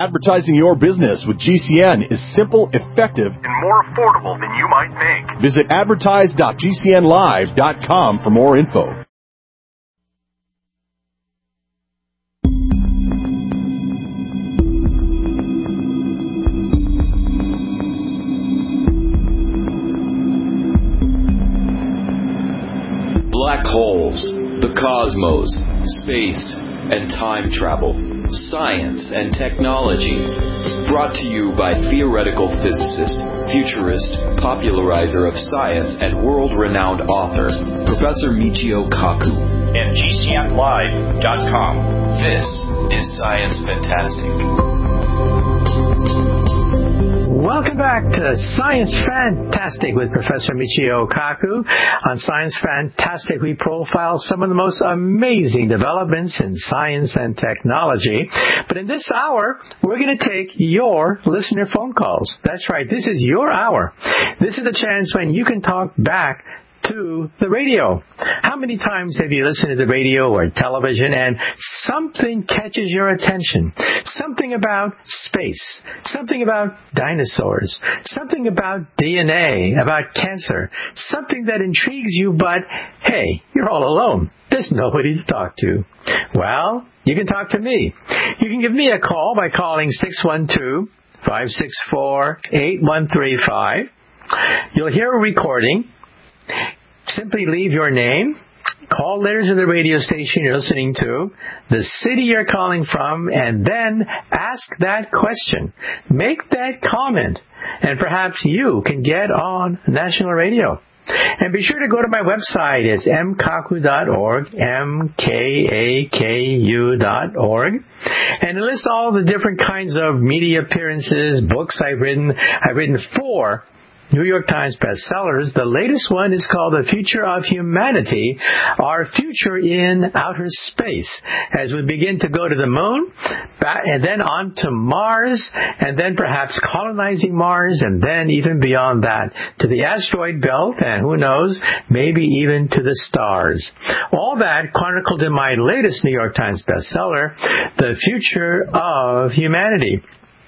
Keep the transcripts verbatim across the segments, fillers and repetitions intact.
Advertising your business with G C N is simple, effective, and more affordable than you might think. Visit advertise dot g c n live dot com for more info. Black holes, the cosmos, space, and time travel, science and technology. Brought to you by theoretical physicist, futurist, popularizer of science, and world-renowned author, Professor Michio Kaku. And G C N live dot com. This is Science Fantastic. Welcome back to Science Fantastic with Professor Michio Kaku. On Science Fantastic, we profile some of the most amazing developments in science and technology. But in this hour, we're going to take your listener phone calls. That's right, this is your hour. This is the chance when you can talk back to the radio. How many times have you listened to the radio or television and something catches your attention? Something about space, something about dinosaurs, something about D N A, about cancer, something that intrigues you, but hey, you're all alone. There's nobody to talk to. Well, you can talk to me. You can give me a call by calling six one two, five six four, eight one three five. You'll hear a recording. Simply leave your name, call letters of the radio station you're listening to, the city you're calling from, and then ask that question. Make that comment, and perhaps you can get on national radio. And be sure to go to my website. It's m kaku dot org, M K A K U dot org. And it lists all the different kinds of media appearances, books I've written. I've written four New York Times bestsellers. The latest one is called The Future of Humanity, Our Future in Outer Space, as we begin to go to the moon, back, and then on to Mars, and then perhaps colonizing Mars, and then even beyond that to the asteroid belt, and who knows, maybe even to the stars. All that chronicled in my latest New York Times bestseller, The Future of Humanity.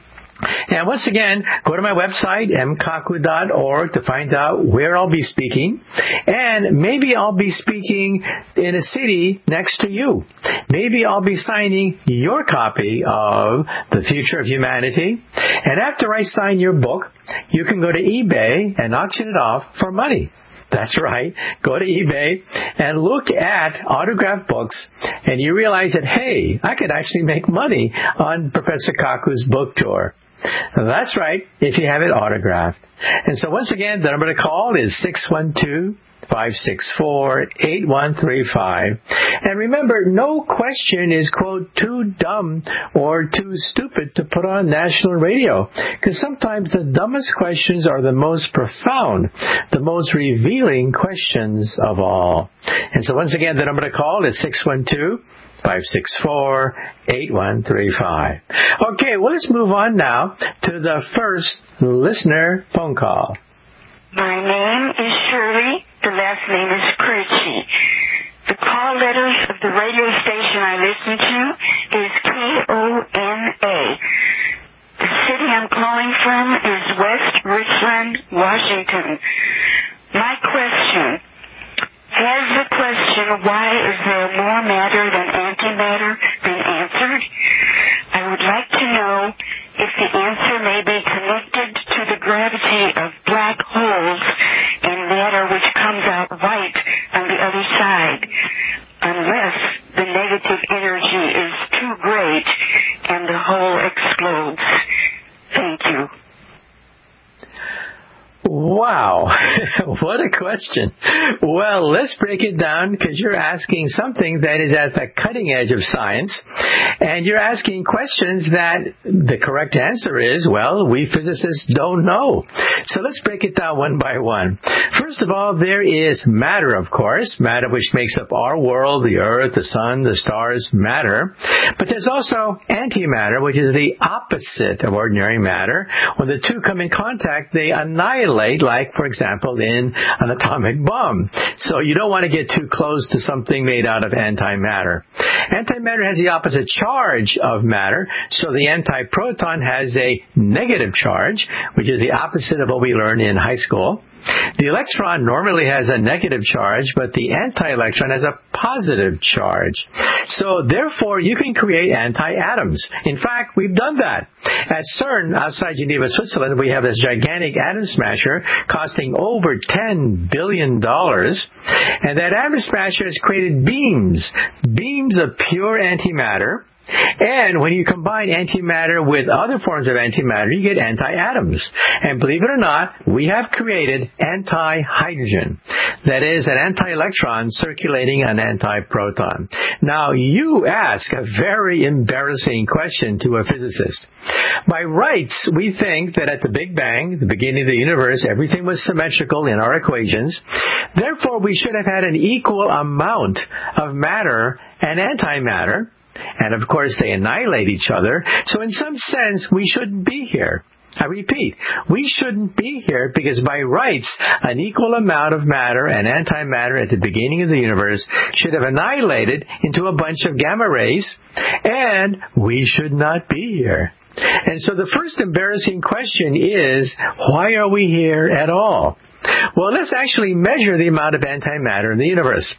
And once again, go to my website, m kaku dot org, to find out where I'll be speaking. And maybe I'll be speaking in a city next to you. Maybe I'll be signing your copy of The Future of Humanity. And after I sign your book, you can go to eBay and auction it off for money. That's right. Go to eBay and look at autographed books, and you realize that, hey, I could actually make money on Professor Kaku's book tour. That's right, if you have it autographed. And so once again, the number to call is six one two, five six four, eight one three five. And remember, no question is, quote, too dumb or too stupid to put on national radio. Because sometimes the dumbest questions are the most profound, the most revealing questions of all. And so once again, the number to call is six one two, five six four, eight one three five. Okay, well, let's move on now to the first listener phone call. My name is Shirley. The last name is Pritchie. The call letters of the radio station I listen to is K O N A. The city I'm calling from is West Richland, Washington. My question: has the question, why is there more matter than antimatter, been answered? I would like to know if the answer may be connected to the gravity of black holes and matter which comes out white on the other side, unless the negative energy is too great and the hole explodes. Thank you. Wow, what a question. Well, let's break it down, because you're asking something that is at the cutting edge of science, and you're asking questions that the correct answer is, well, we physicists don't know. So let's break it down one by one. First of all, there is matter, of course, matter which makes up our world, the earth, the sun, the stars, matter. But there's also antimatter, which is the opposite of ordinary matter. When the two come in contact, they annihilate, like, for example, in an atomic bomb. So you don't want to get too close to something made out of antimatter. Antimatter has the opposite charge. charge of matter, so the antiproton has a negative charge, which is the opposite of what we learned in high school. The electron normally has a negative charge, but the anti-electron has a positive charge. So therefore, you can create anti-atoms. In fact, we've done that. At CERN, outside Geneva, Switzerland, we have this gigantic atom smasher costing over ten billion dollars. And that atom smasher has created beams, beams of pure antimatter. And when you combine antimatter with other forms of antimatter, you get anti-atoms. And believe it or not, we have created anti-hydrogen. That is, an anti-electron circulating an anti-proton. Now, you ask a very embarrassing question to a physicist. By rights, we think that at the Big Bang, the beginning of the universe, everything was symmetrical in our equations. Therefore, we should have had an equal amount of matter and antimatter. And of course, they annihilate each other. So in some sense, we shouldn't be here. I repeat, we shouldn't be here because by rights, an equal amount of matter and antimatter at the beginning of the universe should have annihilated into a bunch of gamma rays, and we should not be here. And so the first embarrassing question is, why are we here at all? Well, let's actually measure the amount of antimatter in the universe.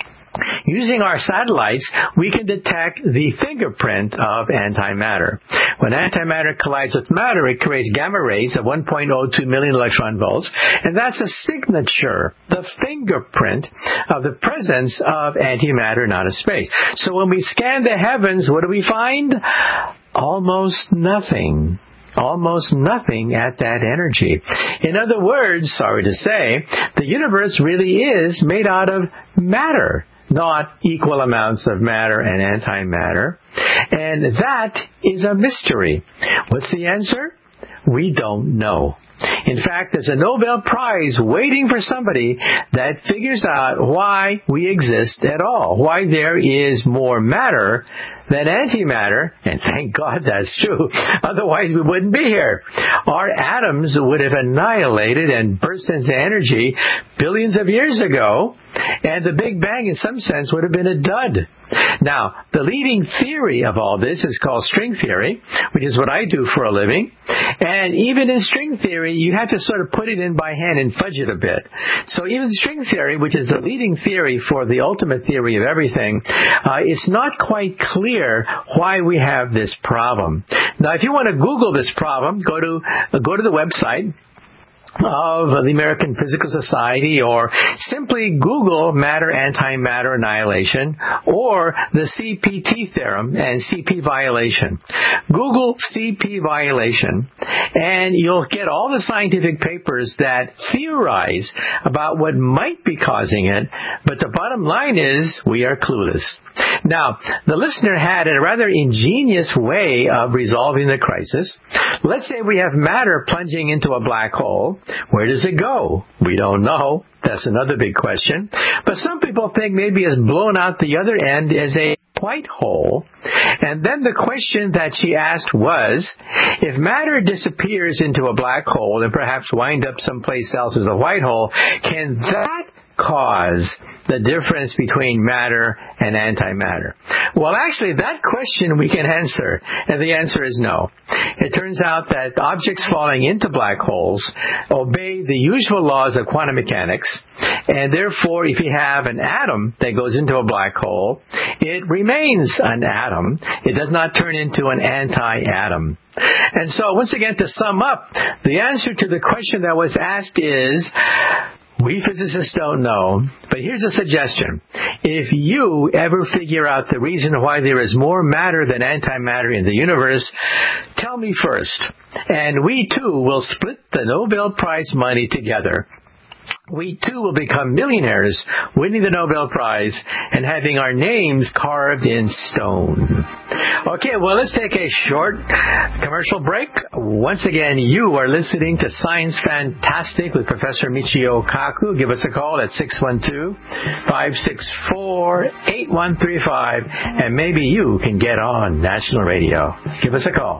Using our satellites, we can detect the fingerprint of antimatter. When antimatter collides with matter, it creates gamma rays of one point zero two million electron volts, and that's a signature, the fingerprint of the presence of antimatter in outer space. So when we scan the heavens, what do we find? Almost nothing. Almost nothing at that energy. In other words, sorry to say, the universe really is made out of matter, not equal amounts of matter and antimatter. And that is a mystery. What's the answer? We don't know. In fact, there's a Nobel Prize waiting for somebody that figures out why we exist at all, why there is more matter than antimatter, and thank God that's true. Otherwise, we wouldn't be here. Our atoms would have annihilated and burst into energy billions of years ago, and the Big Bang, in some sense, would have been a dud. Now, the leading theory of all this is called string theory, which is what I do for a living. And even in string theory, you have to sort of put it in by hand and fudge it a bit. So even string theory, which is the leading theory for the ultimate theory of everything, uh, it's not quite clear why we have this problem. Now, if you want to Google this problem, go to uh, go to the website of the American Physical Society, or simply Google matter antimatter annihilation or the C P T theorem and C P violation. Google C P violation and you'll get all the scientific papers that theorize about what might be causing it, but the bottom line is we are clueless. Now, the listener had a rather ingenious way of resolving the crisis. Let's say we have matter plunging into a black hole. Where does it go? We don't know. That's another big question. But some people think maybe it's blown out the other end as a white hole. And then the question that she asked was, if matter disappears into a black hole and perhaps wind up someplace else as a white hole, can that cause the difference between matter and antimatter? Well, actually, that question we can answer, and the answer is no. It turns out that objects falling into black holes obey the usual laws of quantum mechanics, and therefore, if you have an atom that goes into a black hole, it remains an atom. It does not turn into an anti-atom. And so, once again, to sum up, the answer to the question that was asked is, we physicists don't know, but here's a suggestion. If you ever figure out the reason why there is more matter than antimatter in the universe, tell me first. And we too will split the Nobel Prize money together. We too will become millionaires, winning the Nobel Prize and having our names carved in stone. Okay, well, let's take a short commercial break. Once again, you are listening to Science Fantastic with Professor Michio Kaku. Give us a call at six one two, five six four, eight one three five, and maybe you can get on national radio. Give us a call.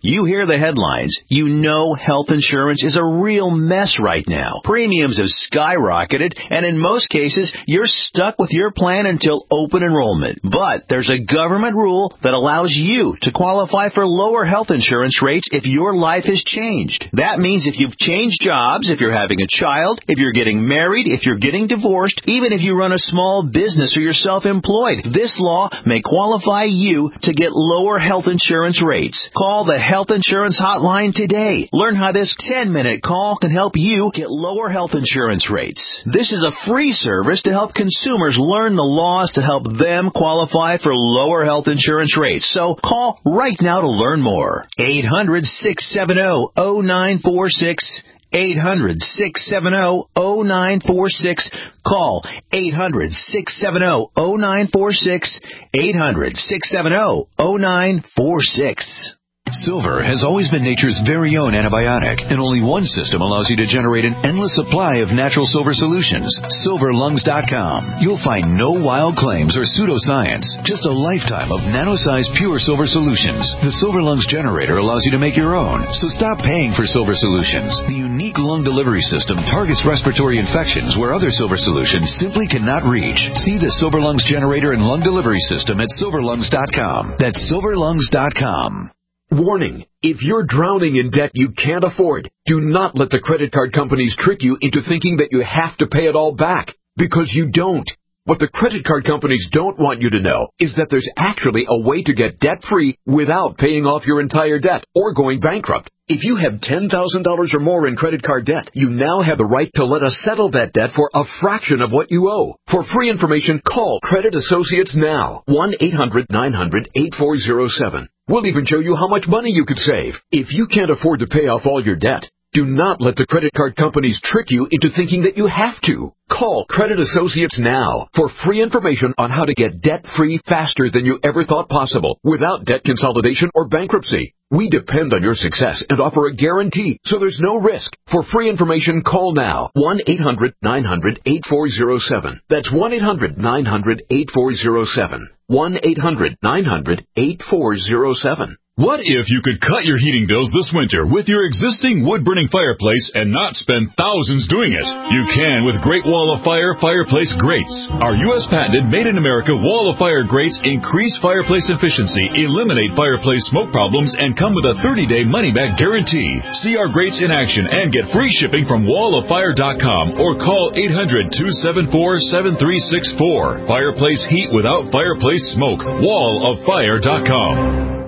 You hear the headlines. You know health insurance is a real mess right now. Premiums have skyrocketed, and in most cases, you're stuck with your plan until open enrollment. But there's a government rule that allows you to qualify for lower health insurance rates if your life has changed. That means if you've changed jobs, if you're having a child, if you're getting married, if you're getting divorced, even if you run a small business or you're self-employed, this law may qualify you to get lower health insurance rates. Call the Health Insurance Hotline today. Learn how this ten-minute call can help you get lower health insurance rates. This is a free service to help consumers learn the laws to help them qualify for lower health insurance rates. So call right now to learn more. eight hundred, six seven zero, zero nine four six. eight hundred, six seven zero, zero nine four six. Call eight hundred, six seven zero, zero nine four six. eight hundred, six seven zero, zero nine four six. Silver has always been nature's very own antibiotic, and only one system allows you to generate an endless supply of natural silver solutions. silver lungs dot com. You'll find no wild claims or pseudoscience, just a lifetime of nano-sized pure silver solutions. The Silver Lungs generator allows you to make your own, so stop paying for silver solutions. The unique lung delivery system targets respiratory infections where other silver solutions simply cannot reach. See the Silver Lungs generator and lung delivery system at silver lungs dot com. That's silver lungs dot com. Warning, if you're drowning in debt you can't afford, do not let the credit card companies trick you into thinking that you have to pay it all back, because you don't. What the credit card companies don't want you to know is that there's actually a way to get debt-free without paying off your entire debt or going bankrupt. If you have ten thousand dollars or more in credit card debt, you now have the right to let us settle that debt for a fraction of what you owe. For free information, call Credit Associates now. one eight hundred nine hundred eight four zero seven. We'll even show you how much money you could save. If you can't afford to pay off all your debt, do not let the credit card companies trick you into thinking that you have to. Call Credit Associates now for free information on how to get debt-free faster than you ever thought possible without debt consolidation or bankruptcy. We depend on your success and offer a guarantee, so there's no risk. For free information, call now. one eight hundred nine hundred eight four zero seven. That's one eight hundred nine hundred eight four zero seven. one eight hundred nine hundred eight four zero seven. What if you could cut your heating bills this winter with your existing wood-burning fireplace and not spend thousands doing it? You can with Great Wall of Fire Fireplace Grates. Our U S patented made-in-America Wall of Fire grates increase fireplace efficiency, eliminate fireplace smoke problems, and come with a thirty-day money-back guarantee. See our grates in action and get free shipping from wall of fire dot com or call eight hundred two seven four seven three six four. Fireplace heat without fireplace smoke. wall of fire dot com.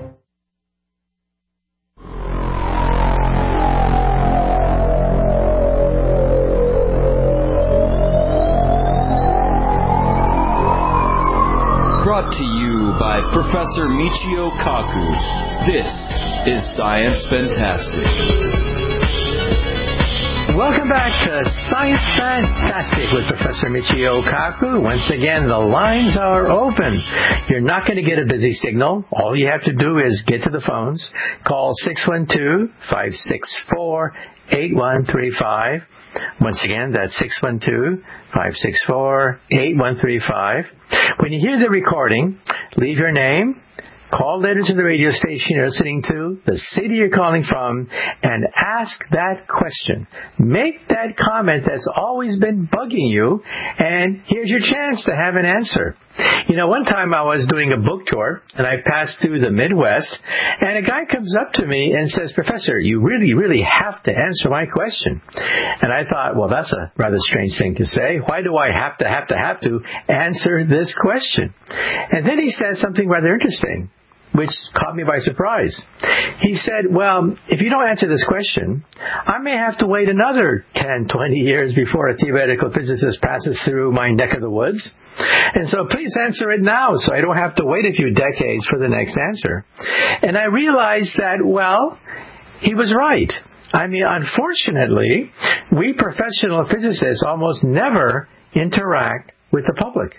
Brought to you by Professor Michio Kaku. This is Science Fantastic. Welcome back to Science Fantastic with Professor Michio Kaku. Once again, the lines are open. You're not going to get a busy signal. All you have to do is get to the phones. Call six one two, five six four, eight one three five. Once again, that's six one two, five six four, eight one three five. When you hear the recording, leave your name, call later to the radio station you're listening to, the city you're calling from, and ask that question. Make that comment that's always been bugging you, and here's your chance to have an answer. You know, one time I was doing a book tour, and I passed through the Midwest, and a guy comes up to me and says, "Professor, you really, really have to answer my question." And I thought, well, that's a rather strange thing to say. Why do I have to, have to, have to answer this question? And then he said something rather interesting, which caught me by surprise. He said, well, if you don't answer this question, I may have to wait another ten, twenty years before a theoretical physicist passes through my neck of the woods. And so please answer it now so I don't have to wait a few decades for the next answer. And I realized that, well, he was right. I mean, unfortunately, we professional physicists almost never interact with the public.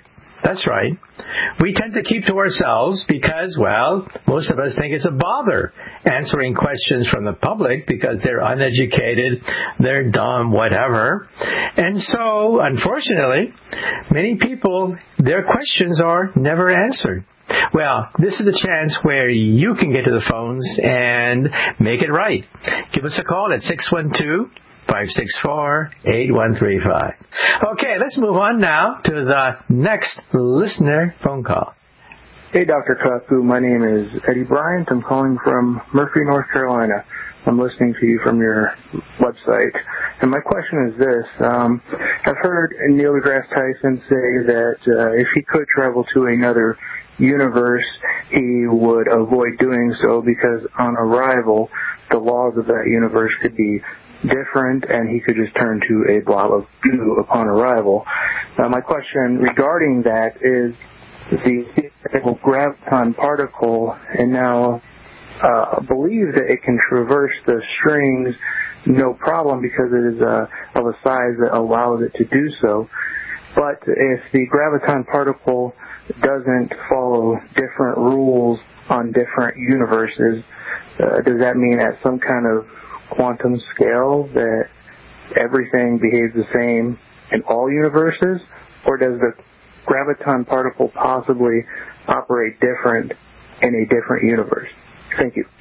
That's right. We tend to keep to ourselves because, well, most of us think it's a bother answering questions from the public because they're uneducated, they're dumb, whatever. And so, unfortunately, many people, their questions are never answered. Well, this is the chance where you can get to the phones and make it right. Give us a call at six one two, five six four, eight one three five. Okay, let's move on now to the next listener phone call. Hey, Doctor Kaku. My name is Eddie Bryant. I'm calling from Murphy, North Carolina. I'm listening to you from your website. And my question is this. Um, I've heard Neil deGrasse Tyson say that uh, if he could travel to another universe, he would avoid doing so because on arrival, the laws of that universe could be different and he could just turn to a blob of goo upon arrival. Uh, my question regarding that is the theoretical graviton particle, and now uh, believe that it can traverse the strings no problem because it is uh, of a size that allows it to do so. But if the graviton particle doesn't follow different rules on different universes, uh, does that mean at some kind of quantum scale that everything behaves the same in all universes? Or does the graviton particle possibly operate different in a different universe? Thank you.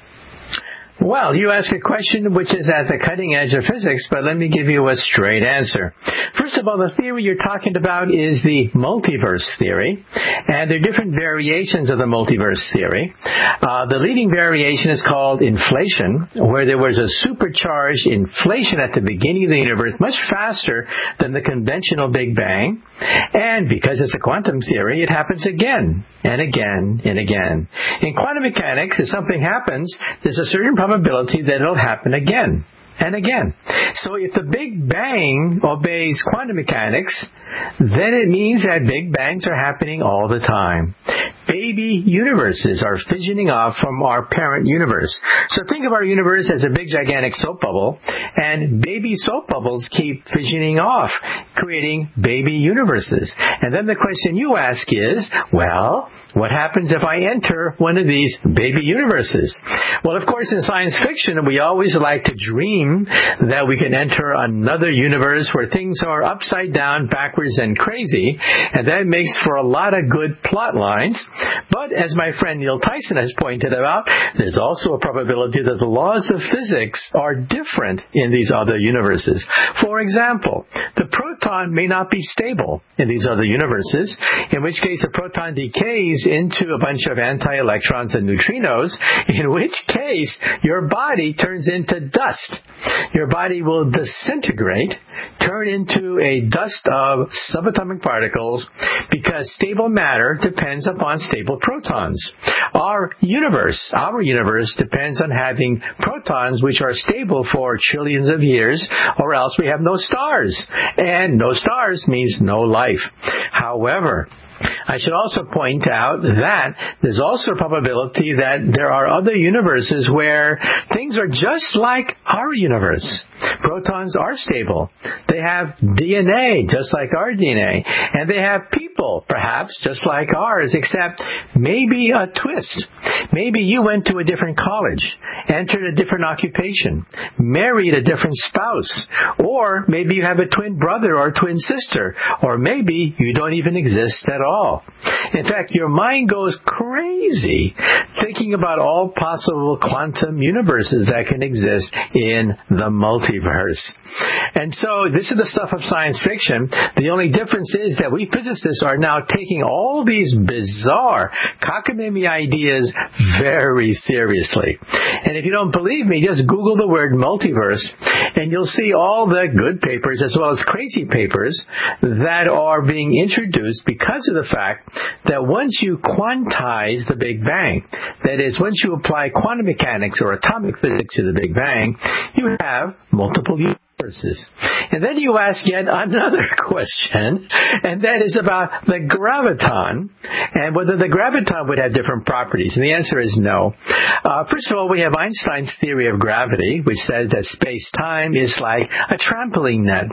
Well, you ask a question which is at the cutting edge of physics, but let me give you a straight answer. First of all, the theory you're talking about is the multiverse theory, and there are different variations of the multiverse theory. Uh, the leading variation is called inflation, where there was a supercharged inflation at the beginning of the universe, much faster than the conventional Big Bang, and because it's a quantum theory, it happens again and again and again. In quantum mechanics, if something happens, there's a certain probability that it'll happen again and again. So if the Big Bang obeys quantum mechanics, then it means that Big Bangs are happening all the time. Baby universes are fissioning off from our parent universe. So think of our universe as a big gigantic soap bubble, and baby soap bubbles keep fissioning off, creating baby universes. And then the question you ask is, well, what happens if I enter one of these baby universes? Well, of course, in science fiction, we always like to dream that we can enter another universe where things are upside down, backwards, and crazy, and that makes for a lot of good plot lines. But as my friend Neil Tyson has pointed out, there's also a probability that the laws of physics are different in these other universes. For example, the proton may not be stable in these other universes, in which case a proton decays into a bunch of anti-electrons and neutrinos, in which case your body turns into dust. Your body will disintegrate, turn into a dust of subatomic particles, because stable matter depends upon stable protons. Our universe, our universe depends on having protons which are stable for trillions of years, or else we have no stars. And no stars means no life. However, I should also point out that there's also a probability that there are other universes where things are just like our universe. Protons are stable. They have D N A just like our D N A. And they have people, perhaps, just like ours, except maybe a twist. Maybe you went to a different college, entered a different occupation, married a different spouse, or maybe you have a twin brother or twin sister, or maybe you don't even exist at all. In fact, your mind goes crazy thinking about all possible quantum universes that can exist in the multiverse. And so this is the stuff of science fiction. The only difference is that we physicists are now taking all these bizarre cockamamie ideas very seriously. And if you don't believe me, just Google the word multiverse, and you'll see all the good papers as well as crazy papers that are being introduced because of the fact that once you quantize the Big Bang, that is, once you apply quantum mechanics or atomic physics to the Big Bang, you have multiple universes. And then you ask yet another question, and that is about the graviton, and whether the graviton would have different properties. And the answer is no. Uh, first of all, we have Einstein's theory of gravity, which says that space-time is like a trampoline net.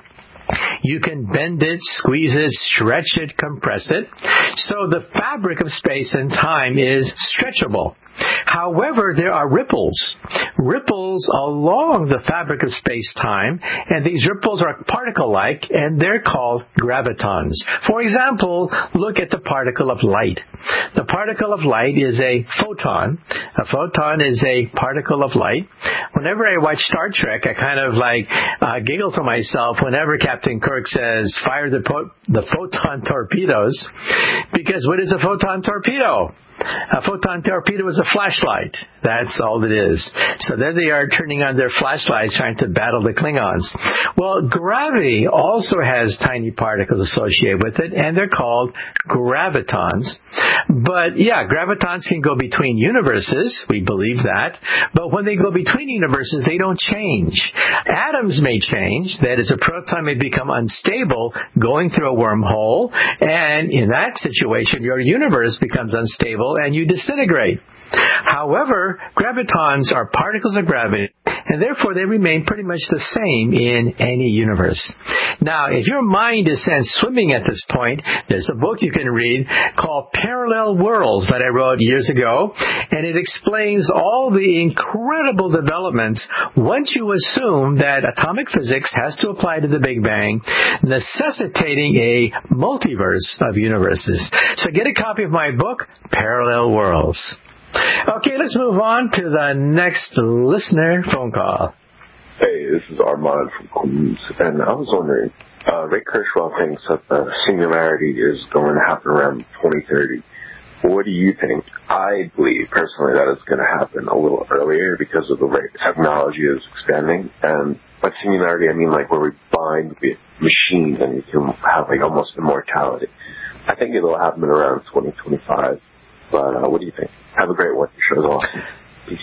You can bend it, squeeze it, stretch it, compress it. So the fabric of space and time is stretchable. However, there are ripples, ripples along the fabric of space-time, and these ripples are particle-like, and they're called gravitons. For example, look at the particle of light. The particle of light is a photon. A photon is a particle of light. Whenever I watch Star Trek, I kind of like uh, giggle to myself whenever Captain Kirk says, fire the, po- the photon torpedoes, because what is a photon torpedo? A photon torpedo is a flashlight. That's all it is. So there they are turning on their flashlights trying to battle the Klingons. Well, gravity also has tiny particles associated with it, and they're called gravitons. But yeah, gravitons can go between universes. We believe that. But when they go between universes, they don't change. Atoms may change. That is, a proton may become unstable going through a wormhole. And in that situation, your universe becomes unstable and you disintegrate. However, gravitons are particles of gravity, and therefore they remain pretty much the same in any universe. Now, if your mind is sent swimming at this point, there's a book you can read called Parallel Worlds that I wrote years ago, and it explains all the incredible developments once you assume that atomic physics has to apply to the Big Bang, necessitating a multiverse of universes. So get a copy of my book, Parallel Worlds. Okay, let's move on to the next listener phone call. Hey, this is Armand from Queens, and I was wondering, uh, Ray Kurzweil thinks that the singularity is going to happen around twenty thirty. What do you think? I believe, personally, that it's going to happen a little earlier because of the way technology is expanding. And by singularity, I mean like where we bind with machines and you can have like almost immortality. I think it'll happen around twenty twenty-five. But uh, what do you think? Have a great one. Your show's awesome. Peace.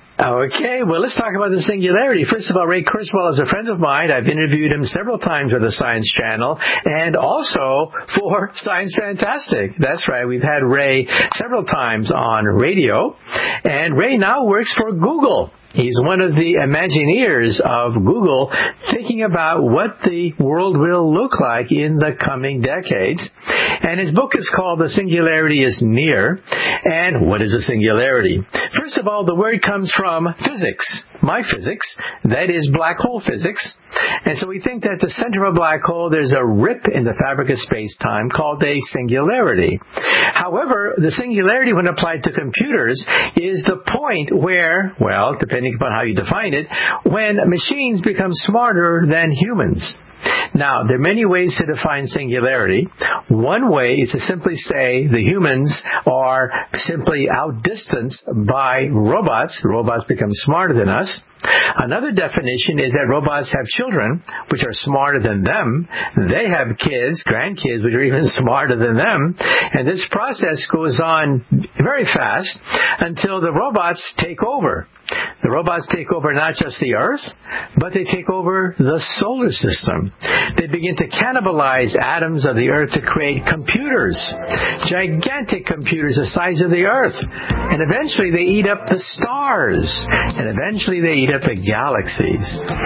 Okay, well, let's talk about the singularity. First of all, Ray Kurzweil is a friend of mine. I've interviewed him several times for the Science Channel and also for Science Fantastic. That's right. We've had Ray several times on radio. And Ray now works for Google. He's one of the Imagineers of Google, thinking about what the world will look like in the coming decades. And his book is called The Singularity is Near. And what is a singularity? First of all, the word comes from physics, my physics, that is black hole physics. And so we think that the center of a black hole, there's a rip in the fabric of space-time called a singularity. However, the singularity when applied to computers is the point where, well, depending upon how you define it, when machines become smarter than humans. Now, there are many ways to define singularity. One way is to simply say the humans are simply outdistanced by robots. The robots become smarter than us. Another definition is that robots have children, which are smarter than them. They have kids, grandkids, which are even smarter than them. And this process goes on very fast until the robots take over. The robots take over not just the Earth, but they take over the solar system. They begin to cannibalize atoms of the Earth to create computers, gigantic computers the size of the Earth. And eventually they eat up the stars. And eventually they eat up the galaxies.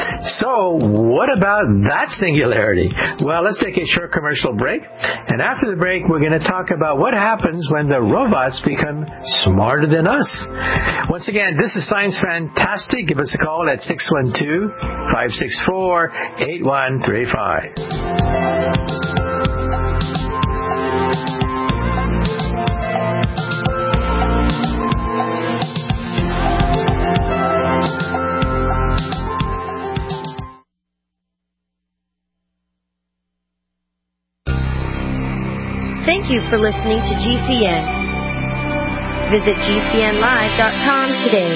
So what about that singularity? Well, let's take a short commercial break. And after the break, we're going to talk about what happens when the robots become smarter than us. Once again, this is Science Fantastic. Give us a call at six one two, five six four, eight one three five. Thank you for listening to G C N. Visit G C N live dot com today.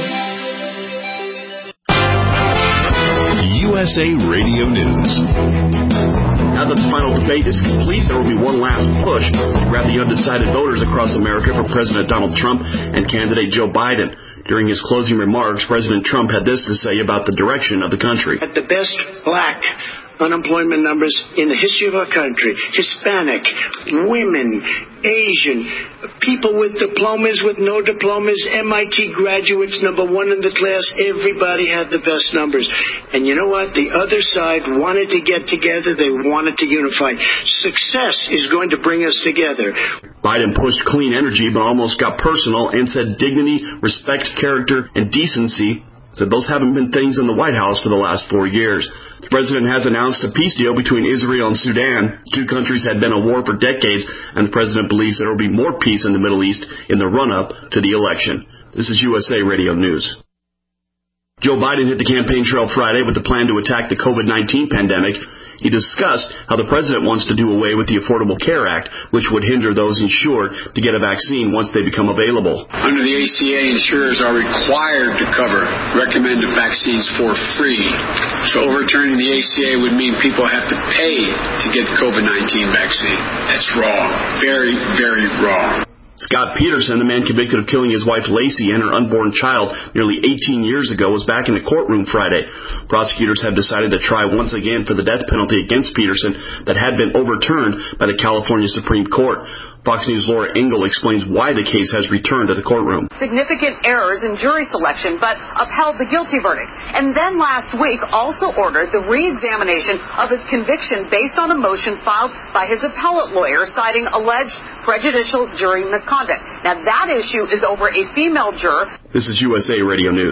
U S A Radio News. Now that the final debate is complete, there will be one last push to grab the undecided voters across America for President Donald Trump and candidate Joe Biden. During his closing remarks, President Trump had this to say about the direction of the country. At the best black unemployment numbers in the history of our country, Hispanic, women, Asian, people with diplomas, with no diplomas, M I T graduates, number one in the class. Everybody had the best numbers. And you know what? The other side wanted to get together. They wanted to unify. Success is going to bring us together. Biden pushed clean energy, but almost got personal and said dignity, respect, character, and decency. Said those haven't been things in the White House for the last four years. The president has announced a peace deal between Israel and Sudan. Two countries had been at war for decades, and the president believes there will be more peace in the Middle East in the run-up to the election. This is U S A Radio News. Joe Biden hit the campaign trail Friday with the plan to attack the COVID nineteen pandemic. He discussed how the president wants to do away with the Affordable Care Act, which would hinder those insured to get a vaccine once they become available. Under the A C A, insurers are required to cover recommended vaccines for free. So overturning the A C A would mean people have to pay to get the COVID nineteen vaccine. That's wrong. Very, very wrong. Scott Peterson, the man convicted of killing his wife Lacey and her unborn child nearly eighteen years ago, was back in the courtroom Friday. Prosecutors have decided to try once again for the death penalty against Peterson that had been overturned by the California Supreme Court. Fox News' Laura Engel explains why the case has returned to the courtroom. Significant errors in jury selection, but upheld the guilty verdict. And then last week also ordered the re-examination of his conviction based on a motion filed by his appellate lawyer citing alleged prejudicial jury misconduct. Now that issue is over a female juror. This is U S A Radio News.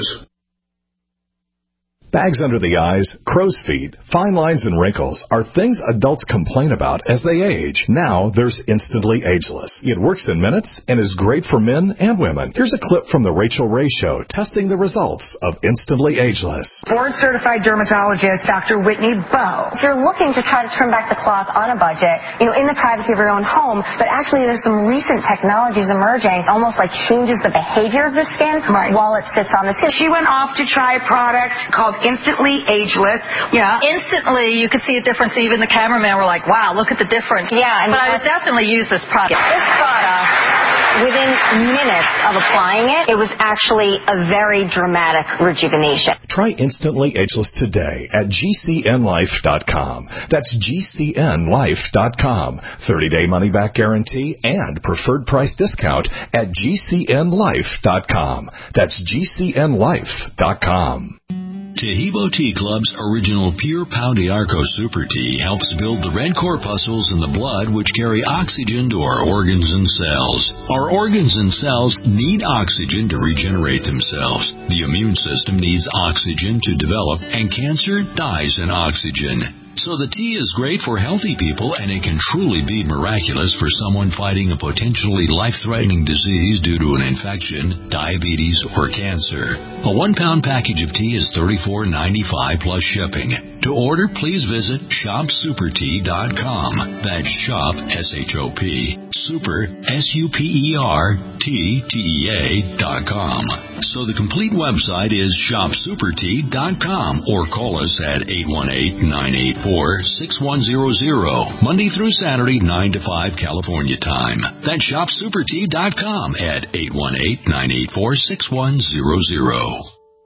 Bags under the eyes, crow's feet, fine lines, and wrinkles are things adults complain about as they age. Now there's Instantly Ageless. It works in minutes and is great for men and women. Here's a clip from The Rachel Ray Show testing the results of Instantly Ageless. Board-certified dermatologist Doctor Whitney Bowe. If you're looking to try to trim back the cloth on a budget, you know, in the privacy of your own home, but actually there's some recent technologies emerging, almost like changes the behavior of the skin right. while it sits on the skin. She went off to try a product called Instantly Ageless. Yeah, instantly you could see a difference. Even the cameraman were like, wow, look at the difference. Yeah. And but I would definitely use this product. This product, within minutes of applying it, it was actually a very dramatic rejuvenation. Try Instantly Ageless today at G C N life dot com. That's G C N life dot com. thirty-day money-back guarantee and preferred price discount at G C N life dot com. That's G C N life dot com. Tehibo Tea Club's original Pure Pau de Arco Super Tea helps build the red corpuscles in the blood which carry oxygen to our organs and cells. Our organs and cells need oxygen to regenerate themselves. The immune system needs oxygen to develop, and cancer dies in oxygen. So the tea is great for healthy people, and it can truly be miraculous for someone fighting a potentially life-threatening disease due to an infection, diabetes, or cancer. A one-pound package of tea is thirty-four ninety-five plus shipping. To order, please visit shop super tea dot com. That's shop, S H O P, super, S U P E R, T, T E A dot com. So the complete website is shop super tea dot com, or call us at eight one eight, nine eight four, six one zero zero, Monday through Saturday, nine to five California time. That's shop super tea dot com at eight one eight, nine eight four, six one zero zero.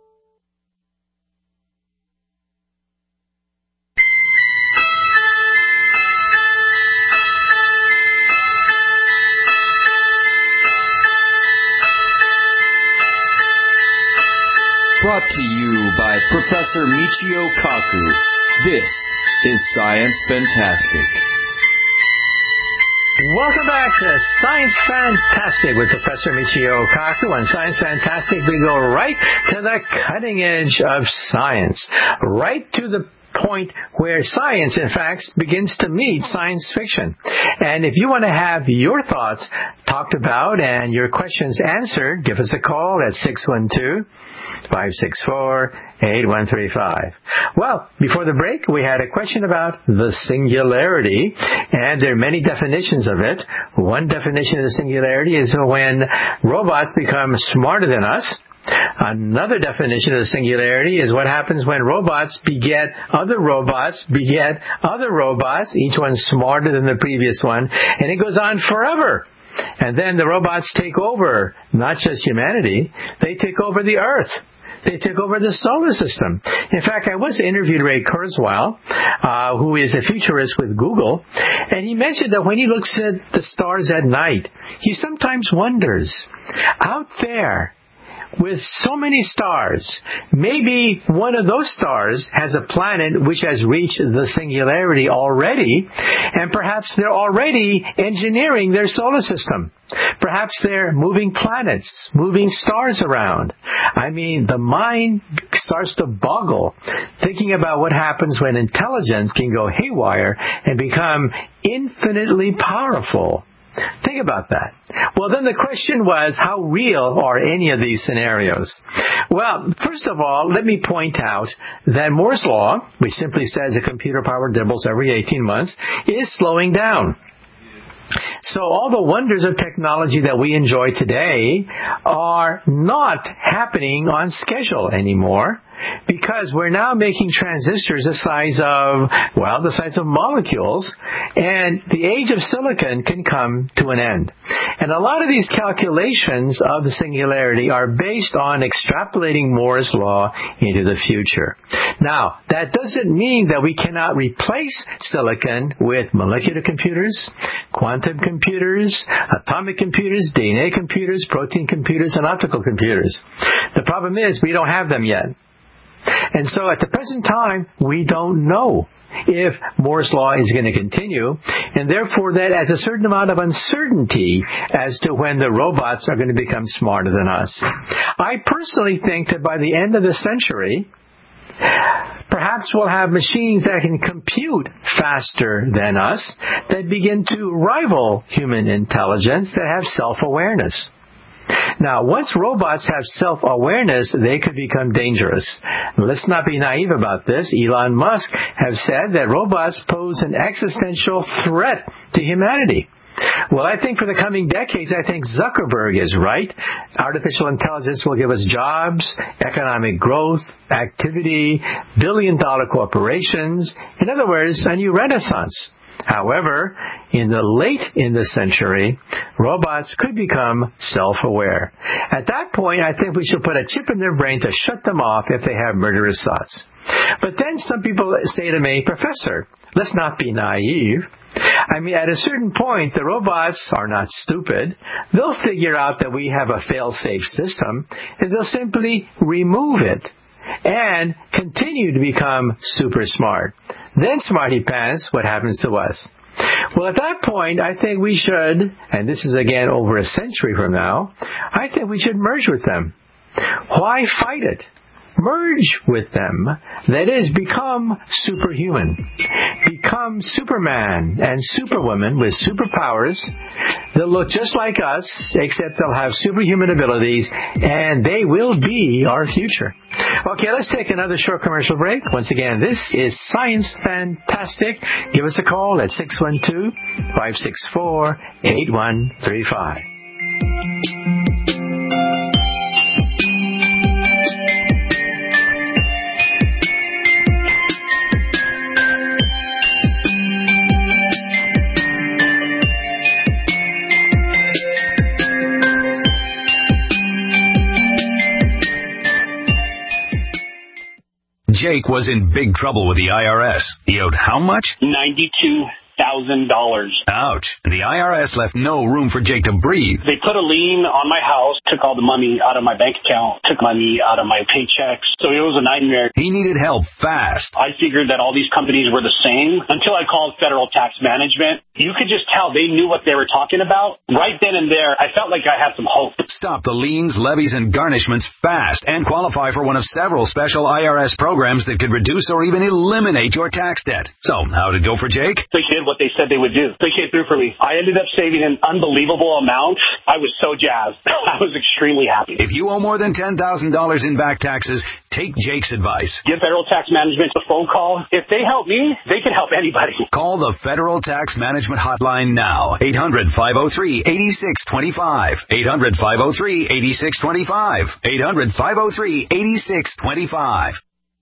Brought to you by Professor Michio Kaku. This is Science Fantastic. Welcome back to Science Fantastic with Professor Michio Kaku. On Science Fantastic, we go right to the cutting edge of science, right to the point where science, in fact, begins to meet science fiction. And if you want to have your thoughts talked about and your questions answered, give us a call at six one two, five six four, eight one three five. Well, before the break, we had a question about the singularity, and there are many definitions of it. One definition of the singularity is when robots become smarter than us. Another definition of the singularity is what happens when robots beget other robots, beget other robots, each one smarter than the previous one, and it goes on forever. And then the robots take over, not just humanity, they take over the earth. They took over the solar system. In fact, I once interviewed Ray Kurzweil, uh, who is a futurist with Google, and he mentioned that when he looks at the stars at night, he sometimes wonders, out there, with so many stars, maybe one of those stars has a planet which has reached the singularity already, and perhaps they're already engineering their solar system. Perhaps they're moving planets, moving stars around. I mean, the mind starts to boggle thinking about what happens when intelligence can go haywire and become infinitely powerful. Think about that. Well, then the question was, how real are any of these scenarios? Well, first of all, let me point out that Moore's Law, which simply says a computer power doubles every eighteen months, is slowing down. So all the wonders of technology that we enjoy today are not happening on schedule anymore, because we're now making transistors the size of, well, the size of molecules, and the age of silicon can come to an end. And a lot of these calculations of the singularity are based on extrapolating Moore's Law into the future. Now, that doesn't mean that we cannot replace silicon with molecular computers, quantum computers, atomic computers, D N A computers, protein computers, and optical computers. The problem is we don't have them yet. And so at the present time, we don't know if Moore's Law is going to continue, and therefore that adds a certain amount of uncertainty as to when the robots are going to become smarter than us. I personally think that by the end of the century, perhaps we'll have machines that can compute faster than us, that begin to rival human intelligence, that have self-awareness. Now, once robots have self-awareness, they could become dangerous. Let's not be naive about this. Elon Musk has said that robots pose an existential threat to humanity. Well, I think for the coming decades, I think Zuckerberg is right. Artificial intelligence will give us jobs, economic growth, activity, billion-dollar corporations. In other words, a new renaissance. However, in the late in the century, robots could become self-aware. At that point, I think we should put a chip in their brain to shut them off if they have murderous thoughts. But then some people say to me, Professor, let's not be naive. I mean, at a certain point, the robots are not stupid. They'll figure out that we have a fail-safe system, and they'll simply remove it and continue to become super smart. Then, smarty pants, what happens to us? Well, at that point, I think we should, and this is again over a century from now, I think we should merge with them. Why fight it? Merge with them. That is, become superhuman. Become Superman and Superwoman with superpowers. They'll look just like us, except they'll have superhuman abilities, and they will be our future. Okay, let's take another short commercial break. Once again, this is Science Fantastic. Give us a call at six one two, five six four, eight one three five. Jake was in big trouble with the I R S. He owed how much? ninety-two thousand dollars. Ouch. The I R S left no room for Jake to breathe. They put a lien on my house, took all the money out of my bank account, took money out of my paychecks. So it was a nightmare. He needed help fast. I figured that all these companies were the same until I called Federal Tax Management. You could just tell they knew what they were talking about. Right then and there, I felt like I had some hope. Stop the liens, levies, and garnishments fast and qualify for one of several special I R S programs that could reduce or even eliminate your tax debt. So, how'd it go for Jake? They did what they said they would do. They came through for me. I ended up saving an unbelievable amount. I was so jazzed. I was extremely happy. If you owe more than ten thousand dollars in back taxes, take Jake's advice. Give Federal Tax Management a phone call. If they help me, they can help anybody. Call the Federal Tax Management Hotline now. eight hundred, five oh three, eight six two five. eight hundred, five oh three, eight six two five. eight hundred, five oh three, eight six two five.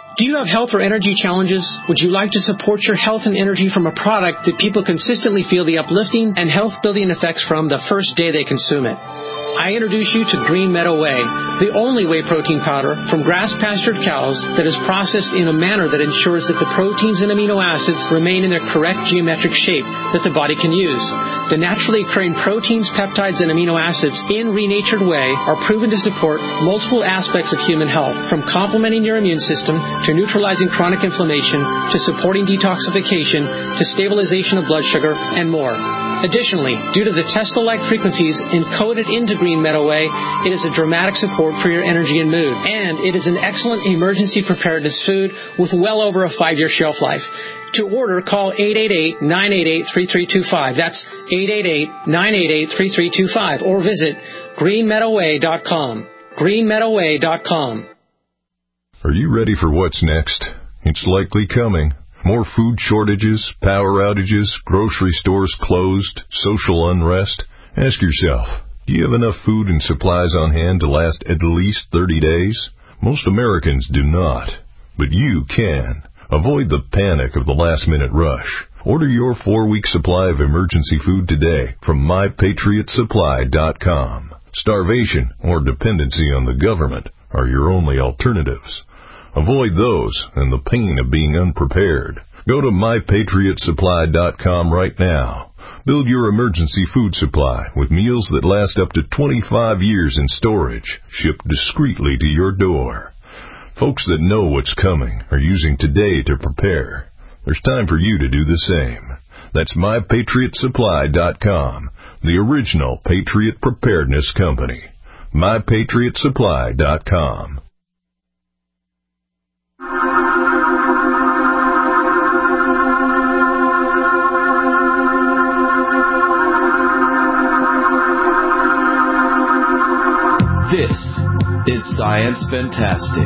Do you have health or energy challenges? Would you like to support your health and energy from a product that people consistently feel the uplifting and health-building effects from the first day they consume it? I introduce you to Green Meadow Whey, the only whey protein powder from grass-pastured cows that is processed in a manner that ensures that the proteins and amino acids remain in their correct geometric shape that the body can use. The naturally occurring proteins, peptides, and amino acids in renatured whey are proven to support multiple aspects of human health, from complementing your immune system to neutralizing chronic inflammation to supporting detoxification to stabilization of blood sugar and more. Additionally, due to the Tesla-like frequencies encoded into Green Meadow Whey, it is a dramatic support for your energy and mood. And it is an excellent emergency preparedness food with well over a five-year shelf life. To order, call eight eight eight, nine eight eight, three three two five. That's eight eight eight, nine eight eight, three three two five. Or visit green meadow whey dot com. green meadow whey dot com. Are you ready for what's next? It's likely coming. More food shortages, power outages, grocery stores closed, social unrest. Ask yourself, do you have enough food and supplies on hand to last at least thirty days? Most Americans do not, but you can. Avoid the panic of the last-minute rush. Order your four-week supply of emergency food today from my patriot supply dot com. Starvation or dependency on the government are your only alternatives. Avoid those and the pain of being unprepared. Go to my patriot supply dot com right now. Build your emergency food supply with meals that last up to twenty-five years in storage, shipped discreetly to your door. Folks that know what's coming are using today to prepare. There's time for you to do the same. That's my patriot supply dot com, the original Patriot Preparedness Company. my patriot supply dot com. This is Science Fantastic.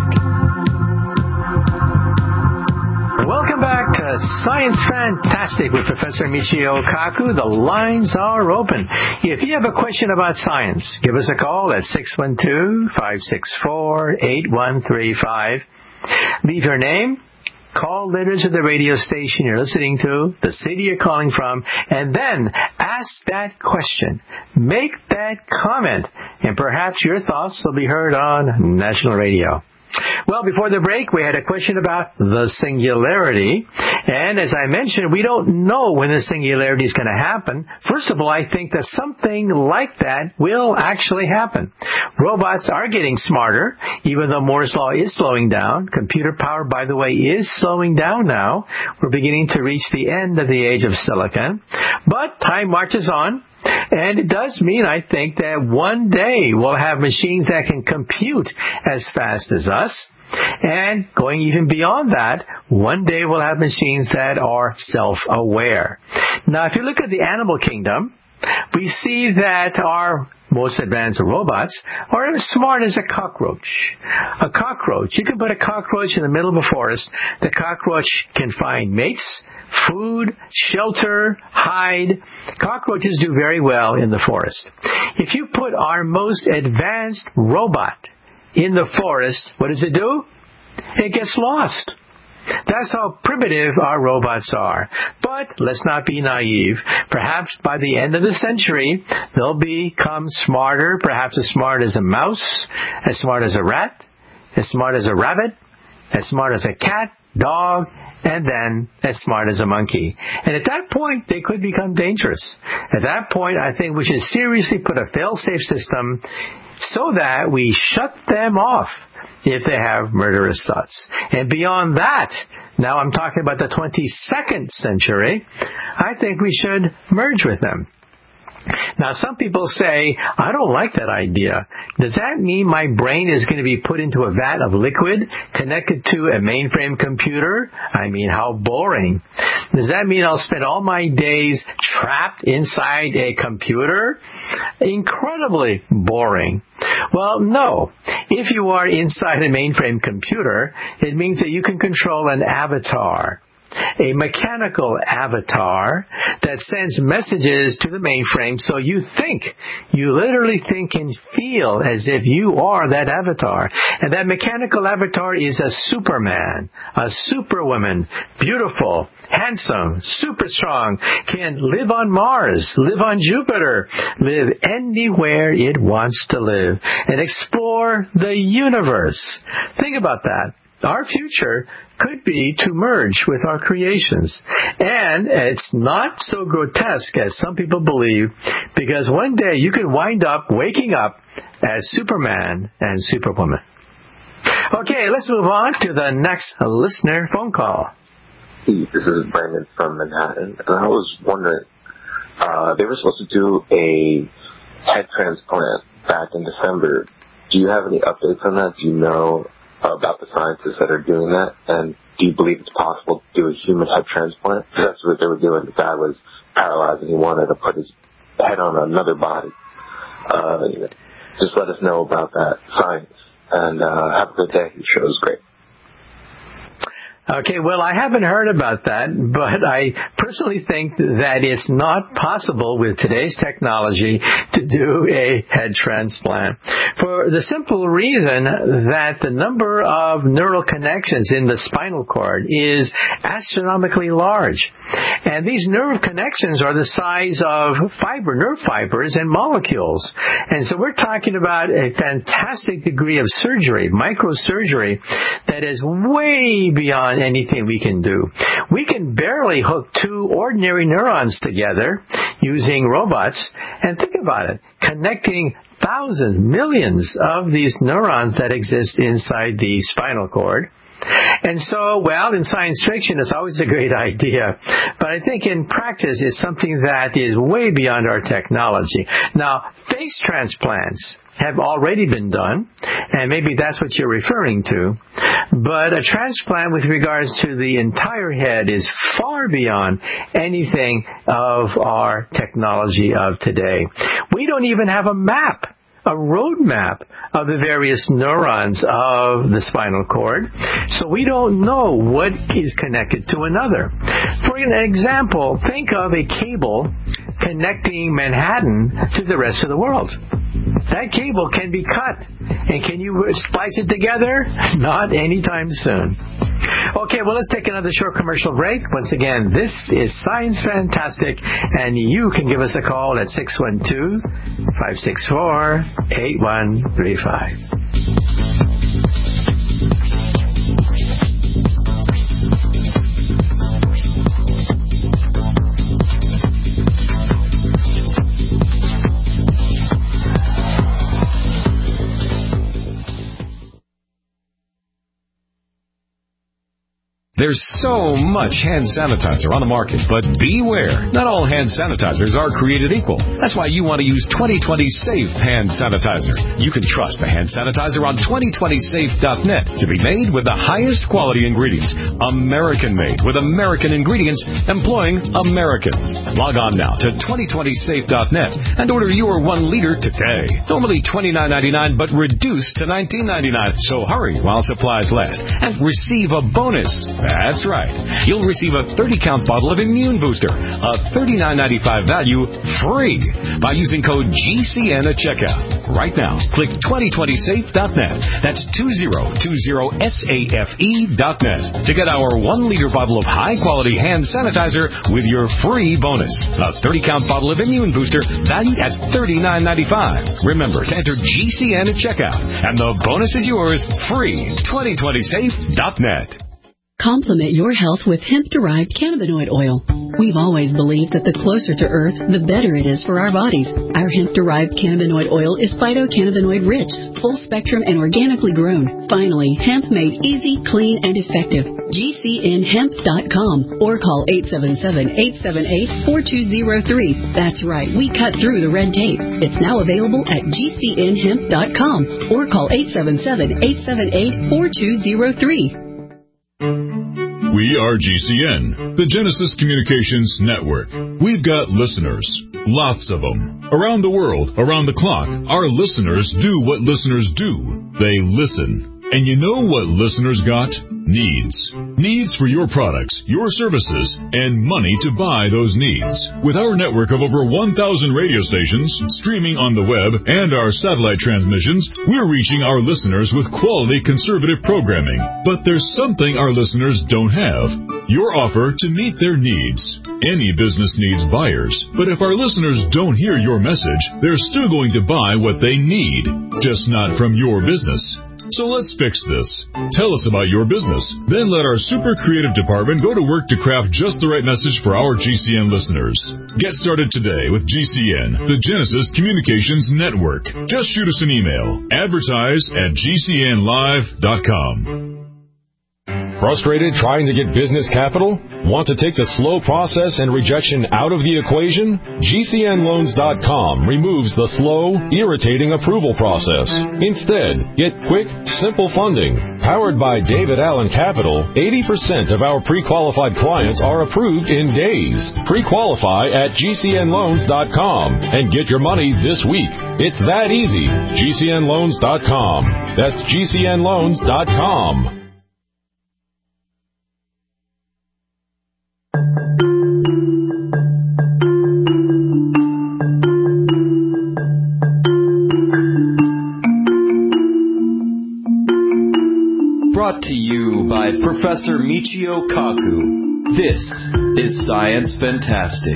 Welcome back to Science Fantastic with Professor Michio Kaku. The lines are open. If you have a question about science, give us a call at six one two, five six four, eight one three five. Leave your name, call letters of the radio station you're listening to, the city you're calling from, and then ask that question. Make that comment, and perhaps your thoughts will be heard on national radio. Well, before the break, we had a question about the singularity. And as I mentioned, we don't know when the singularity is going to happen. First of all, I think that something like that will actually happen. Robots are getting smarter, even though Moore's Law is slowing down. Computer power, by the way, is slowing down now. We're beginning to reach the end of the age of silicon. But time marches on. And it does mean, I think, that one day we'll have machines that can compute as fast as us. And going even beyond that, one day we'll have machines that are self-aware. Now, if you look at the animal kingdom, we see that our most advanced robots are as smart as a cockroach. A cockroach, you can put a cockroach in the middle of a forest. The cockroach can find mates, food, shelter, hide. Cockroaches do very well in the forest. If you put our most advanced robot in the forest, what does it do? It gets lost. That's how primitive our robots are. But let's not be naive. Perhaps by the end of the century, they'll become smarter, perhaps as smart as a mouse, as smart as a rat, as smart as a rabbit, as smart as a cat, dog, and then as smart as a monkey. And at that point, they could become dangerous. At that point, I think we should seriously put a fail-safe system so that we shut them off if they have murderous thoughts. And beyond that, now I'm talking about the twenty-second century, I think we should merge with them. Now, some people say, I don't like that idea. Does that mean my brain is going to be put into a vat of liquid connected to a mainframe computer? I mean, how boring. Does that mean I'll spend all my days trapped inside a computer? Incredibly boring. Well, no. If you are inside a mainframe computer, it means that you can control an avatar. a mechanical avatar that sends messages to the mainframe so you think, you literally think and feel as if you are that avatar. And that mechanical avatar is a superman, a superwoman, beautiful, handsome, super strong, can live on Mars, live on Jupiter, live anywhere it wants to live, and explore the universe. Think about that. Our future could be to merge with our creations. And it's not so grotesque as some people believe, because one day you could wind up waking up as Superman and Superwoman. Okay, let's move on to the next listener phone call. Hey, this is Brandon from Manhattan, and I was wondering, uh, they were supposed to do a head transplant back in December. Do you have any updates on that? Do you know about the scientists that are doing that? And do you believe it's possible to do a human head transplant? Because that's what they were doing. The guy was paralyzed and he wanted to put his head on another body. Uh, you know, just let us know about that science. And uh, have a good day. Your show is great. Okay, well, I haven't heard about that, but I personally think that it's not possible with today's technology to do a head transplant. For the simple reason that the number of neural connections in the spinal cord is astronomically large. And these nerve connections are the size of fiber, nerve fibers and molecules. And so we're talking about a fantastic degree of surgery, microsurgery, that is way beyond anything we can do. We can barely hook two ordinary neurons together using robots, and think about it, connecting thousands, millions of these neurons that exist inside the spinal cord. And so, well, in science fiction, it's always a great idea. But I think in practice, it's something that is way beyond our technology. Now, face transplants have already been done, and maybe that's what you're referring to. But a transplant with regards to the entire head is far beyond anything of our technology of today. We don't even have a map, a road map of the various neurons of the spinal cord, so we don't know what is connected to another. For an example, think of a cable connecting Manhattan to the rest of the world. That cable can be cut, and can you splice it together? Not anytime soon. Okay, well, let's take another short commercial break. Once again, this is Science Fantastic, and you can give us a call at six one two, five six four, eight one three five. There's so much hand sanitizer on the market, but beware. Not all hand sanitizers are created equal. That's why you want to use twenty twenty Safe Hand Sanitizer. You can trust the hand sanitizer on twenty twenty safe dot net to be made with the highest quality ingredients. American-made with American ingredients employing Americans. Log on now to twenty twenty safe dot net and order your one liter today. Normally twenty-nine ninety-nine, but reduced to nineteen ninety-nine. So hurry while supplies last and receive a bonus. That's right. You'll receive a thirty count bottle of Immune Booster, a thirty-nine ninety-five value, free by using code G C N at checkout. Right now, click twenty twenty safe dot net. That's twenty twenty safe dot net to get our one liter bottle of high-quality hand sanitizer with your free bonus. A thirty count bottle of Immune Booster valued at thirty-nine ninety-five. Remember to enter G C N at checkout, and the bonus is yours free. twenty twenty safe dot net. Complement your health with hemp-derived cannabinoid oil. We've always believed that the closer to Earth, the better it is for our bodies. Our hemp-derived cannabinoid oil is phytocannabinoid-rich, full-spectrum, and organically grown. Finally, hemp made easy, clean, and effective. G C N hemp dot com or call eight seven seven, eight seven eight, four two zero three. That's right, we cut through the red tape. It's now available at G C N hemp dot com or call eight seven seven, eight seven eight, four two zero three. We are G C N, the Genesis Communications Network. We've got listeners, lots of them. Around the world, around the clock, our listeners do what listeners do. They listen. And you know what listeners got? Needs. Needs for your products, your services, and money to buy those needs. With our network of over one thousand radio stations, streaming on the web, and our satellite transmissions, we're reaching our listeners with quality conservative programming. But there's something our listeners don't have. Your offer to meet their needs. Any business needs buyers, but if our listeners don't hear your message, they're still going to buy what they need, just not from your business. So let's fix this. Tell us about your business. Then let our super creative department go to work to craft just the right message for our G C N listeners. Get started today with G C N, the Genesis Communications Network. Just shoot us an email. Advertise at G C N live dot com. Frustrated trying to get business capital? Want to take the slow process and rejection out of the equation? G C N loans dot com removes the slow, irritating approval process. Instead, get quick, simple funding. Powered by David Allen Capital, eighty percent of our pre-qualified clients are approved in days. Pre-qualify at G C N loans dot com and get your money this week. It's that easy. G C N loans dot com. That's G C N loans dot com. Brought to you by Professor Michio Kaku. This is Science Fantastic.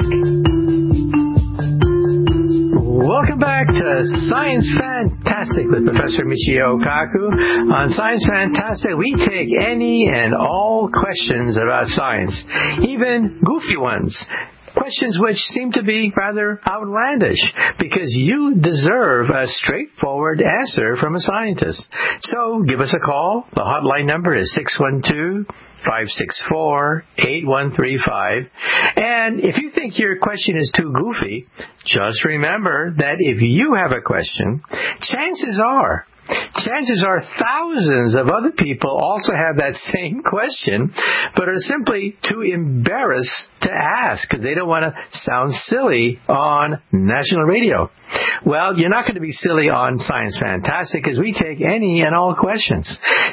Welcome back to Science Fantastic with Professor Michio Kaku. On Science Fantastic, we take any and all questions about science, even goofy ones. Questions which seem to be rather outlandish, because you deserve a straightforward answer from a scientist. So give us a call. The hotline number is six one two, five six four, eight one three five. And if you think your question is too goofy, just remember that if you have a question, chances are Chances are thousands of other people also have that same question, but are simply too embarrassed to ask because they don't want to sound silly on national radio. Well, you're not going to be silly on Science Fantastic because we take any and all questions.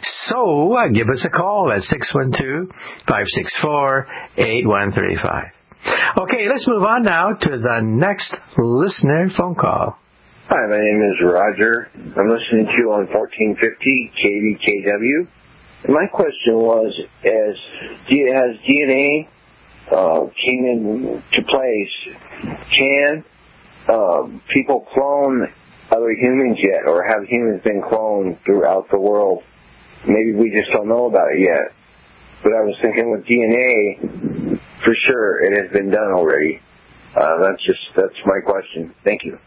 So uh, give us a call at six one two, five six four, eight one three five. Okay, let's move on now to the next listener phone call. Hi, my name is Roger. I'm listening to you on fourteen fifty K D K W. My question was, as has D N A uh, came into place, can uh, people clone other humans yet, or have humans been cloned throughout the world? Maybe we just don't know about it yet. But I was thinking with D N A, for sure it has been done already. Uh, that's just that's my question. Thank you.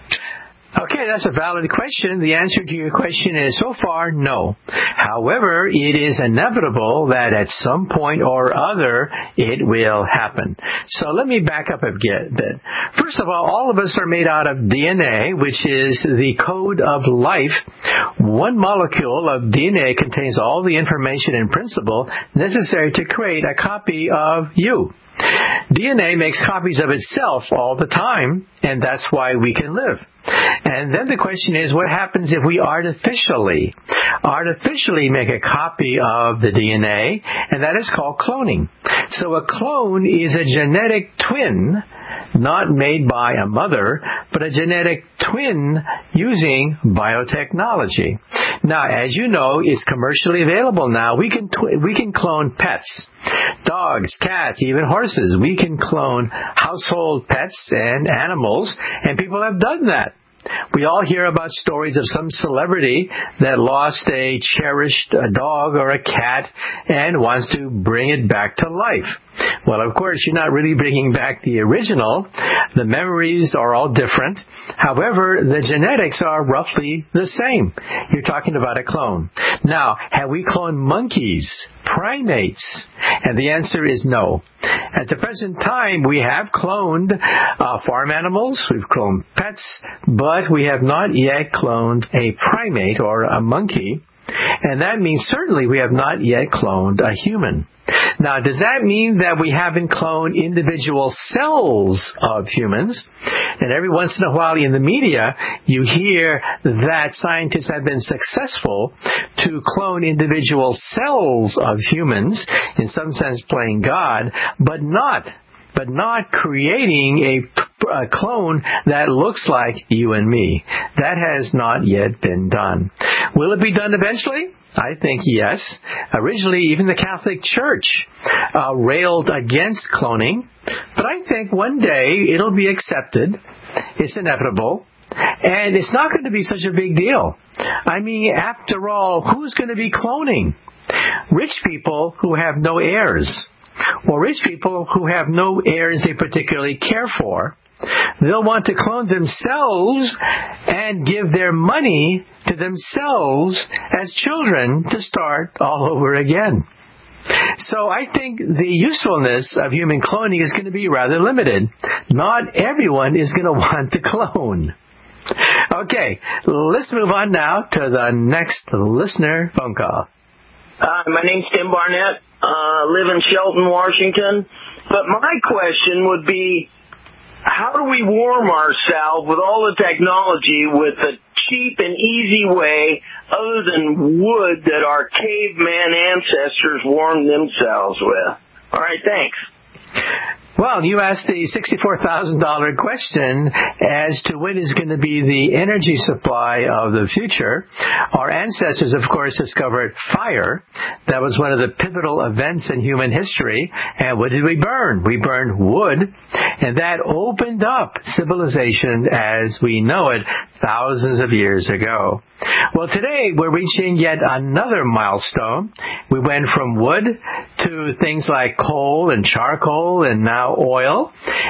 Okay, that's a valid question. The answer to your question is so far, no. However, it is inevitable that at some point or other, it will happen. So let me back up a bit. First of all, all of us are made out of D N A, which is the code of life. One molecule of D N A contains all the information and principle necessary to create a copy of you. D N A makes copies of itself all the time, and that's why we can live. And then the question is, what happens if we artificially, artificially make a copy of the D N A, and that is called cloning. So a clone is a genetic twin, not made by a mother, but a genetic twin using biotechnology. Now, as you know, it's commercially available now. We can tw- we can clone pets, dogs, cats, even horses. We can clone household pets and animals, and people have done that. We all hear about stories of some celebrity that lost a cherished dog or a cat and wants to bring it back to life. Well, of course, you're not really bringing back the original. The memories are all different. However, the genetics are roughly the same. You're talking about a clone. Now, have we cloned monkeys, primates? And the answer is no. At the present time, we have cloned uh, farm animals, we've cloned pets, but we have not yet cloned a primate or a monkey. And that means certainly we have not yet cloned a human. Now, does that mean that we haven't cloned individual cells of humans? And every once in a while in the media, you hear that scientists have been successful to clone individual cells of humans, in some sense playing God, but not but not creating a, a clone that looks like you and me. That has not yet been done. Will it be done eventually? I think yes. Originally, even the Catholic Church uh, railed against cloning, but I think one day it'll be accepted. It's inevitable. And it's not going to be such a big deal. I mean, after all, who's going to be cloning? Rich people who have no heirs, or rich people who have no heirs they particularly care for. They'll want to clone themselves and give their money to themselves as children to start all over again. So I think the usefulness of human cloning is going to be rather limited. Not everyone is going to want to clone. Okay, let's move on now to the next listener phone call. Uh, my name's Tim Barnett. Uh, live in Shelton, Washington. But my question would be, how do we warm ourselves with all the technology with a cheap and easy way other than wood that our caveman ancestors warmed themselves with? All right, thanks. Well, you asked the sixty-four thousand dollars question as to when is going to be the energy supply of the future. Our ancestors, of course, discovered fire. That was one of the pivotal events in human history. And what did we burn? We burned wood. And that opened up civilization as we know it thousands of years ago. Well, today we're reaching yet another milestone. We went from wood to things like coal and charcoal and now oil.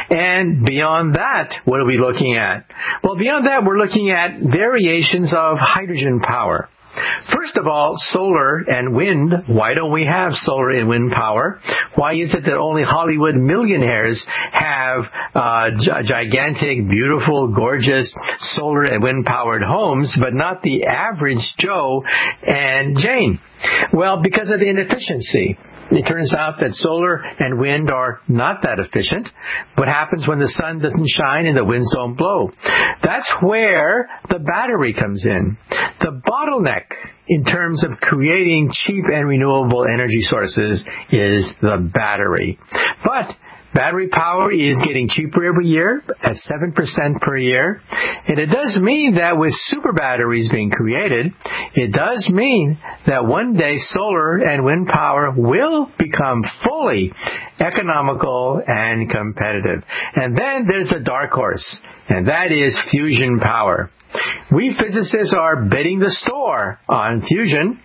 And beyond that, what are we looking at? Well, beyond that, we're looking at variations of hydrogen power. First of all, solar and wind. Why don't we have solar and wind power? Why is it that only Hollywood millionaires have uh, g- gigantic, beautiful, gorgeous solar and wind-powered homes, but not the average Joe and Jane? Well, because of inefficiency. It turns out that solar and wind are not that efficient. What happens when the sun doesn't shine and the winds don't blow? That's where the battery comes in. The bottleneck in terms of creating cheap and renewable energy sources is the battery. But battery power is getting cheaper every year at seven percent per year. And it does mean that with super batteries being created, it does mean that one day solar and wind power will become fully economical and competitive. And then there's the dark horse, and that is fusion power. We physicists are betting the store on fusion.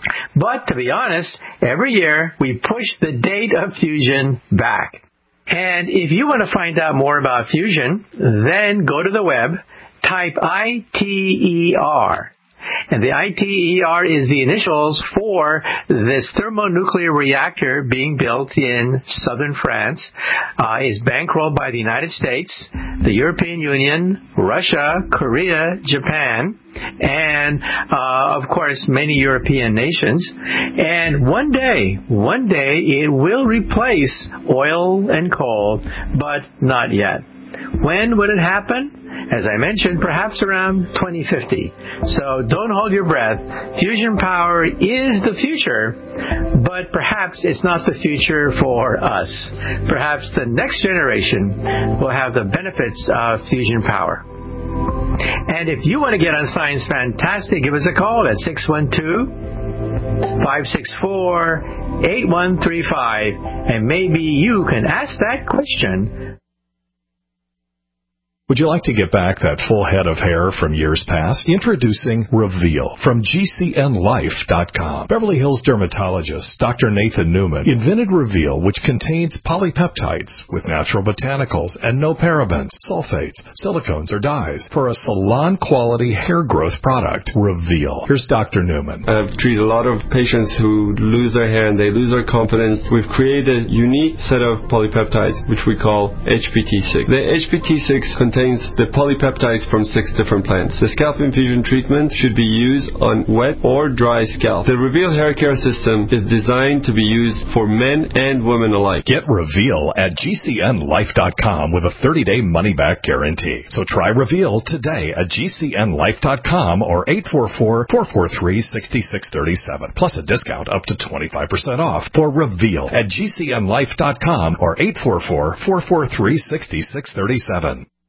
But to be honest, every year we push the date of fusion back. And if you want to find out more about fusion, then go to the web, type I T E R. And the I T E R is the initials for this thermonuclear reactor being built in southern France. Uh, is bankrolled by the United States, the European Union, Russia, Korea, Japan, and, uh, of course, many European nations. And one day, one day, it will replace oil and coal, but not yet. When would it happen? As I mentioned, perhaps around twenty fifty. So don't hold your breath. Fusion power is the future, but perhaps it's not the future for us. Perhaps the next generation will have the benefits of fusion power. And if you want to get on Science Fantastic, give us a call at six one two, five six four, eight one three five, and maybe you can ask that question. Would you like to get back that full head of hair from years past? Introducing Reveal from G C N life dot com. Beverly Hills dermatologist Doctor Nathan Newman invented Reveal, which contains polypeptides with natural botanicals and no parabens, sulfates, silicones, or dyes for a salon-quality hair growth product. Reveal. Here's Doctor Newman. I've treated a lot of patients who lose their hair and they lose their confidence. We've created a unique set of polypeptides, which we call H P T six. The H P T six contains contains the polypeptides from six different plants. The scalp infusion treatment should be used on wet or dry scalp. The Reveal hair care system is designed to be used for men and women alike. Get Reveal at G C N life dot com with a thirty-day money-back guarantee. So try Reveal today at G C N life dot com or eight four four, four four three, six six three seven. Plus a discount up to twenty-five percent off for Reveal at G C N life dot com or eight four four, four four three, six six three seven.